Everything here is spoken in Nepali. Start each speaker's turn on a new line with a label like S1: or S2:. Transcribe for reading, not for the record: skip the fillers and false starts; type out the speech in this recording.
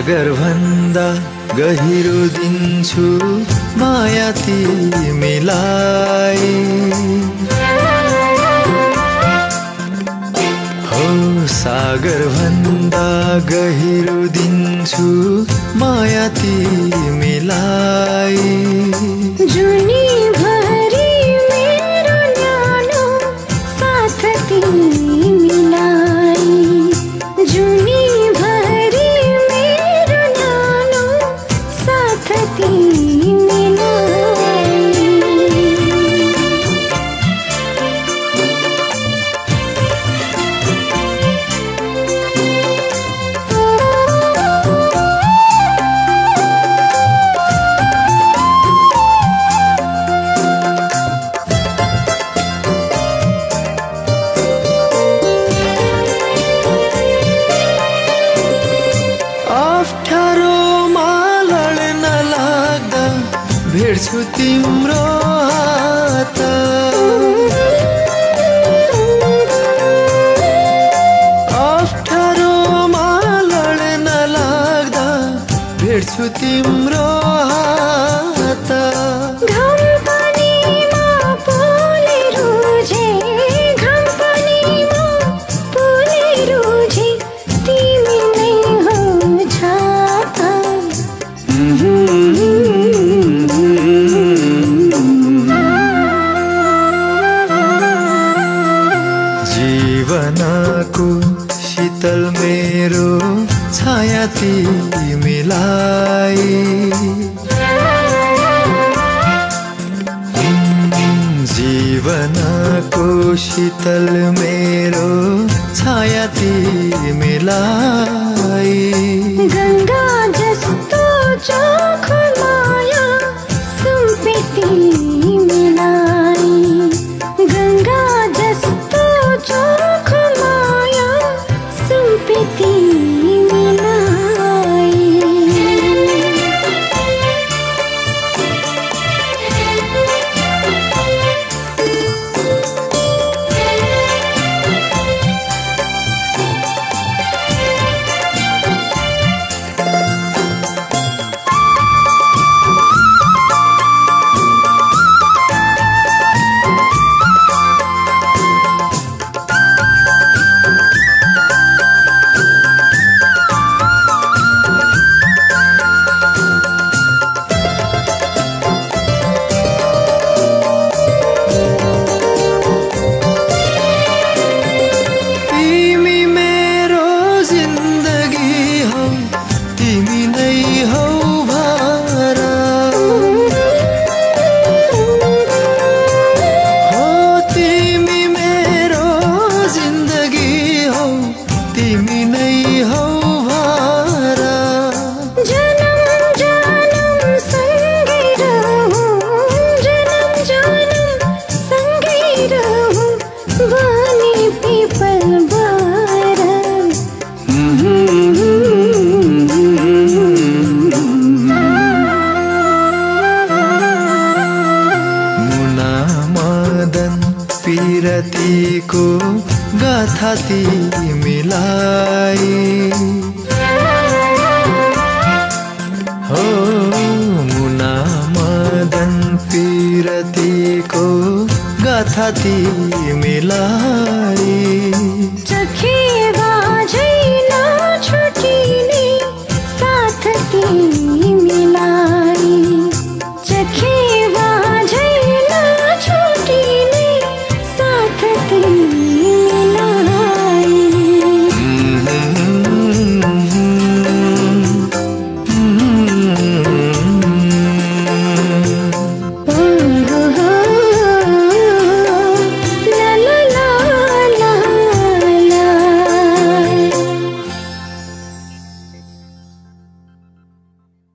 S1: सागर भन्दा गहिरो दिन्छु माया तिमीलाई। हो सागर भन्दा गहिरो दिन्छु माया तिमीलाई।
S2: जुनी भरि मेरो न्यानो साथ तिमीलाई। जुनी भरि मेरो न्यानो साथ तिमीलाई।
S1: अप्ठ्यारोमा लड्न लाग्दा भेट्छु तिम्रो हात। अप्ठ्यारोमा लड्न लाग्दा भेट्छु तिम्रो हात।
S2: घाम पानीमा पोले रोजे, घाम पानीमा पोले रोजे, तिमी नै हो छाता।
S1: जीवनको शीतल मेरो छाया तिमीलाई। जीवनको शीतल मेरो छाया तिमीलाई।
S2: गंगा जस्तो चोखो माया सुम्पे तिमीलाई। गंगा जस्तो चोखो माया सुम्पे तिमीलाई।
S1: पिरतीको गाथा तिमीलाई। हो मुना मदन पिरतीको गाथा तिमीलाई।
S2: चखी